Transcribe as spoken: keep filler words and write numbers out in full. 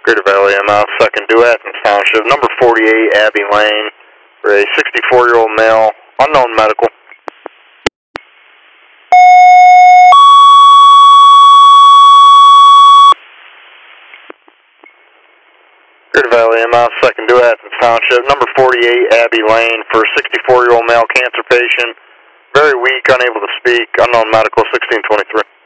Greater Valley M F, second due Athens Township, number forty-eight Abbey Lane, for a sixty-four-year-old male, unknown medical. Greater Valley M F, second due Athens Township, number forty-eight Abbey Lane, for a sixty-four-year-old male cancer patient, very weak, unable to speak, unknown medical, sixteen twenty-three.